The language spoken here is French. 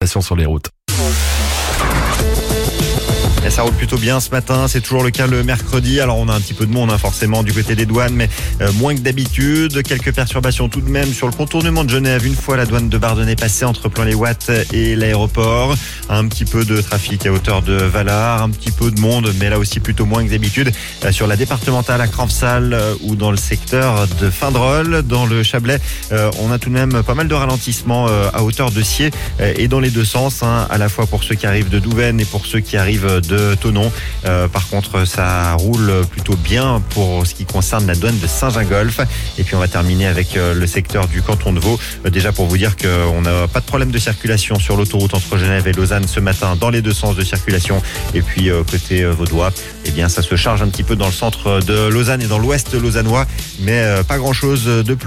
sur les routes. Et ça roule plutôt bien ce matin, c'est toujours le cas le mercredi. Alors on a un petit peu de monde forcément du côté des douanes, mais moins que d'habitude. Quelques perturbations tout de même sur le contournement de Genève. Une fois la douane de Bardonnay passée entre Plan-les-Ouates et l'aéroport. Un petit peu de trafic à hauteur de Valard, un petit peu de monde, mais là aussi plutôt moins que d'habitude. Sur la départementale à Cranfsal ou dans le secteur de Findrol. Dans le Chablais, on a tout de même pas mal de ralentissements à hauteur de Sciez et dans les deux sens, à la fois pour ceux qui arrivent de Douvaine et pour ceux qui arrivent de Thonon. Par contre, ça roule plutôt bien pour ce qui concerne la douane de Saint-Gingolph. Et puis on va terminer avec le secteur du canton de Vaud. Déjà pour vous dire qu'on n'a pas de problème de circulation sur l'autoroute entre Genève et Lausanne ce matin dans les deux sens de circulation. Et puis côté vaudois, eh bien ça se charge un petit peu dans le centre de Lausanne et dans l'ouest lausannois, mais pas grand chose de plus.